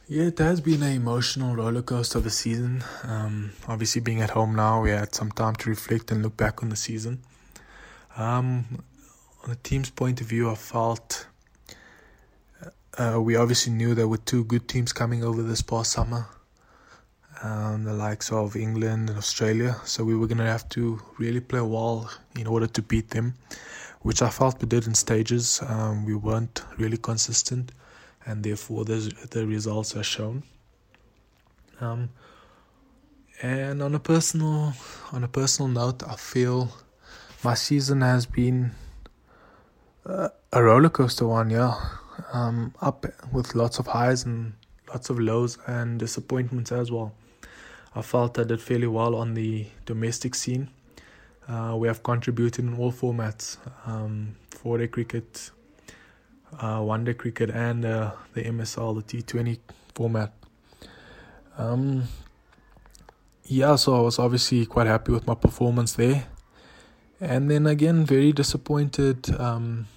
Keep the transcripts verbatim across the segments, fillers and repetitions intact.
Yeah, it has been an emotional roller coaster of a season. Um, obviously, being at home now, we had some time to reflect and look back on the season. Um, on the team's point of view, I felt uh, we obviously knew there were two good teams coming over this past summer, um, the likes of England and Australia. So we were going to have to really play well in order to beat them, which I felt we did in stages. Um, we weren't really consistent, and therefore the the results are shown. Um, and on a personal on a personal note, I feel my season has been uh, a roller coaster one, yeah. Um, up with lots of highs and lots of lows and disappointments as well. I felt I did fairly well on the domestic scene. Uh, we have contributed in all formats, um, four-day cricket, uh, one-day cricket, and uh, the M S L, the T twenty format. Um, yeah, so I was obviously quite happy with my performance there. And then again, very disappointed um,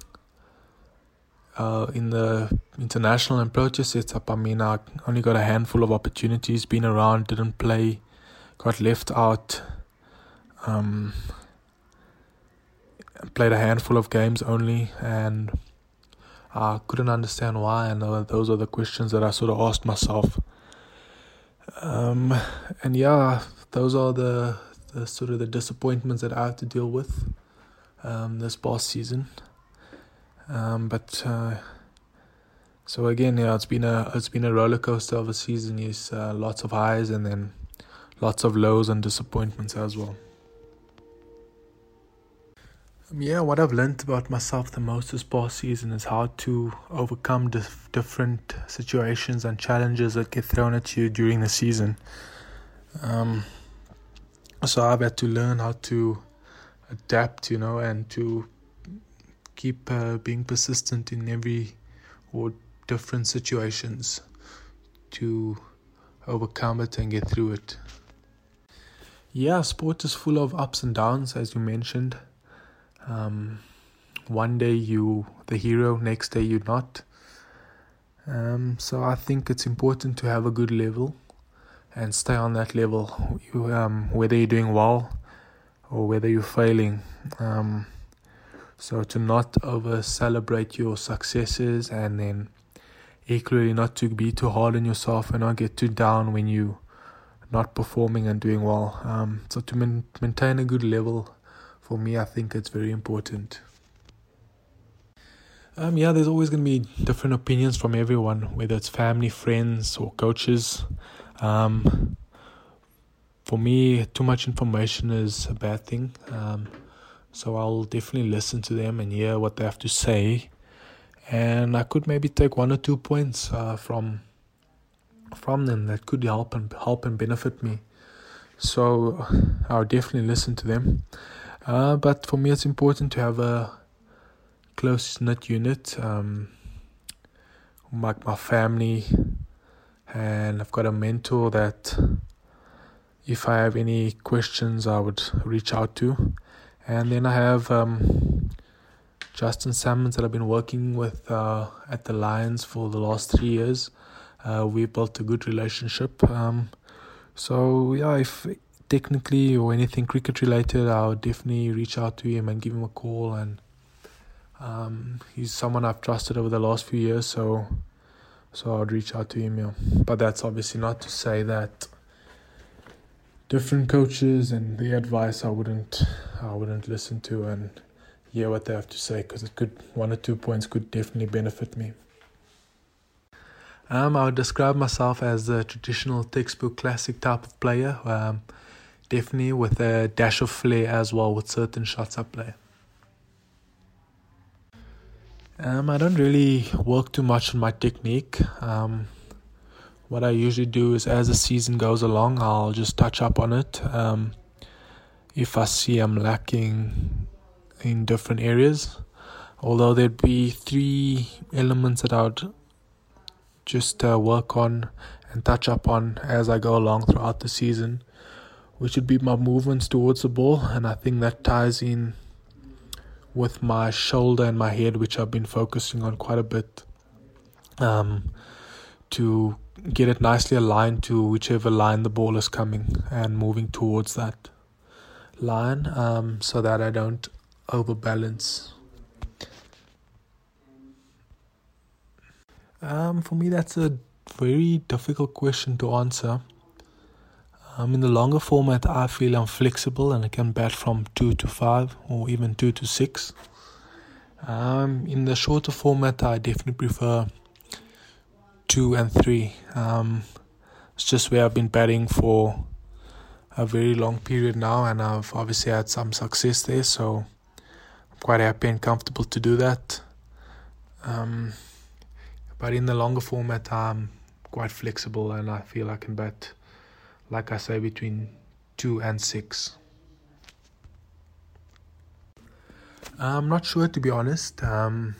uh, in the international and pro chess setup. I mean, I only got a handful of opportunities, been around, didn't play, got left out. Um, played a handful of games only, and I couldn't understand why, and uh, those are the questions that I sort of asked myself. Um, and yeah, those are the, the sort of the disappointments that I have to deal with um, this past season. Um, but uh, so again, yeah, it's been a it's been a roller coaster of a season. Yes, uh, lots of highs and then lots of lows and disappointments as well. Yeah, what I've learned about myself the most this past season is how to overcome dif- different situations and challenges that get thrown at you during the season. Um, so I've had to learn how to adapt, you know, and to keep uh, being persistent in every or different situations to overcome it and get through it. Yeah, sport is full of ups and downs, as you mentioned. Um, one day you the hero, next day you're not. Um, so I think it's important to have a good level and stay on that level, you, um, whether you're doing well or whether you're failing. Um, so to not over celebrate your successes, and then equally not to be too hard on yourself and not get too down when you not performing and doing well. Um, so to man- maintain a good level, for me, I think it's very important. Um, yeah, there's always going to be different opinions from everyone, whether it's family, friends, or coaches. Um, for me, too much information is a bad thing. Um, so I'll definitely listen to them and hear what they have to say. And I could maybe take one or two points uh, from from them that could help and help and benefit me. So I'll definitely listen to them. Uh, but for me, it's important to have a close-knit unit, um, like my family, and I've got a mentor that if I have any questions, I would reach out to. And then I have um, Justin Salmons that I've been working with uh, at the Lions for the last three years. Uh, we built a good relationship. Um, so, yeah, if technically or anything cricket related, I would definitely reach out to him and give him a call. And um, he's someone I've trusted over the last few years, so so I'd reach out to him. Yeah. But that's obviously not to say that different coaches and the advice I wouldn't I wouldn't listen to and hear what they have to say, because it could one or two points could definitely benefit me. Um, I would describe myself as a traditional textbook classic type of player. Um, Definitely with a dash of flair as well with certain shots I play. Um, I don't really work too much on my technique. Um, what I usually do is as the season goes along, I'll just touch up on it. Um, if I see I'm lacking in different areas, although there'd be three elements that I would just uh, work on and touch up on as I go along throughout the season, which would be my movements towards the ball. And I think that ties in with my shoulder and my head, which I've been focusing on quite a bit um, to get it nicely aligned to whichever line the ball is coming and moving towards that line, um, so that I don't overbalance. Um, for me, that's a very difficult question to answer. Um, in the longer format, I feel I'm flexible and I can bat from two to five or even two to six. Um, in the shorter format, I definitely prefer two and three. Um, it's just where I've been batting for a very long period now, and I've obviously had some success there, so I'm quite happy and comfortable to do that. Um, but in the longer format, I'm quite flexible, and I feel I can bat, like I say, between two and six. I'm not sure, to be honest. Um,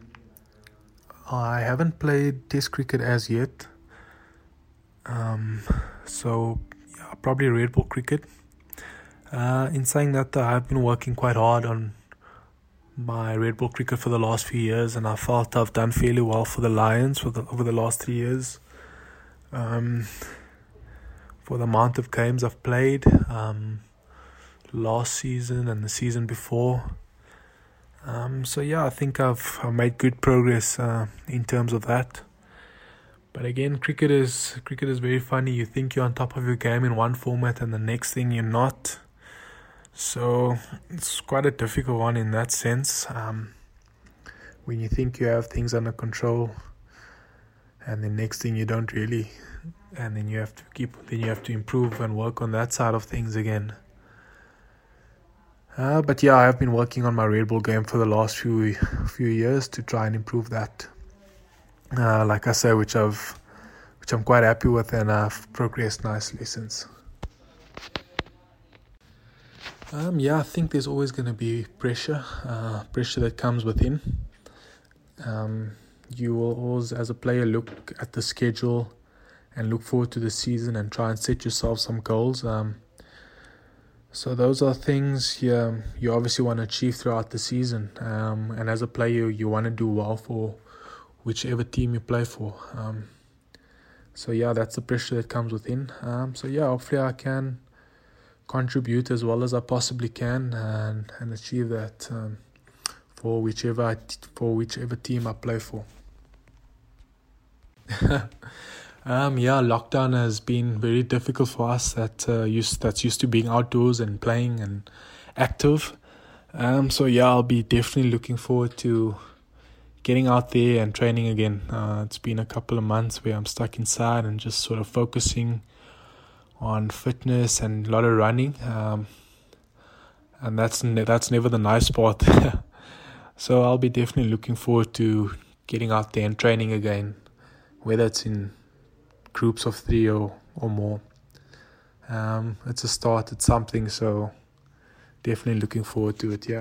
I haven't played Test cricket as yet. Um, so, yeah, probably red ball cricket. Uh, in saying that, uh, I've been working quite hard on my red ball cricket for the last few years, and I felt I've done fairly well for the Lions for the, over the last three years. Um, for the amount of games I've played um, last season and the season before. Um, so yeah, I think I've, I've made good progress uh, in terms of that. But again, cricket is cricket is very funny. You think you're on top of your game in one format, and the next thing you're not. So it's quite a difficult one in that sense. Um, when you think you have things under control, and the next thing you don't really, and then you have to keep, then you have to improve and work on that side of things again. Uh, but yeah, I've been working on my red ball game for the last few few years to try and improve that. Uh, like I say, which I've, which I'm quite happy with, and I've progressed nicely since. Um, yeah, I think there's always going to be pressure, uh, pressure that comes within. Um, you will always, as a player, look at the schedule and look forward to the season and try and set yourself some goals. Um, so those are things you, you obviously want to achieve throughout the season. Um, and as a player, you want to do well for whichever team you play for. Um, so yeah, that's the pressure that comes within. Um, so yeah, hopefully I can contribute as well as I possibly can and, and achieve that um, for whichever I t- for whichever team I play for. um yeah, lockdown has been very difficult for us that uh, used that's used to being outdoors and playing and active. Um so yeah, I'll be definitely looking forward to getting out there and training again. Uh, it's been a couple of months where I'm stuck inside and just sort of focusing on fitness and a lot of running, um, and that's ne- that's never the nice part. So I'll be definitely looking forward to getting out there and training again, whether it's in groups of three or, or more. Um, it's a start, it's something, so definitely looking forward to it, yeah.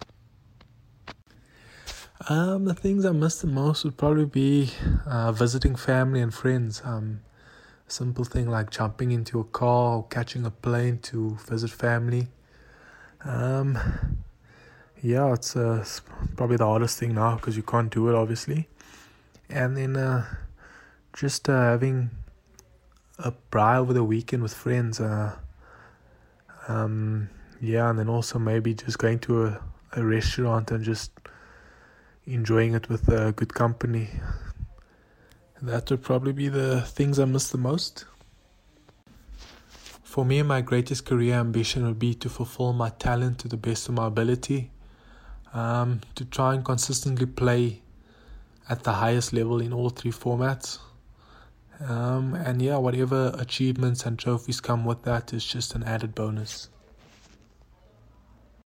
Um, the things I miss the most would probably be uh, visiting family and friends. Um, a simple thing like jumping into a car or catching a plane to visit family. Um, yeah, it's, uh, it's probably the hardest thing now because you can't do it, obviously. And then uh, just uh, having a braai over the weekend with friends. Uh, um, yeah, and then also maybe just going to a, a restaurant and just enjoying it with uh, good company. That would probably be the things I miss the most. For me, my greatest career ambition would be to fulfill my talent to the best of my ability, um, to try and consistently play at the highest level in all three formats. Um, and yeah, whatever achievements and trophies come with that is just an added bonus.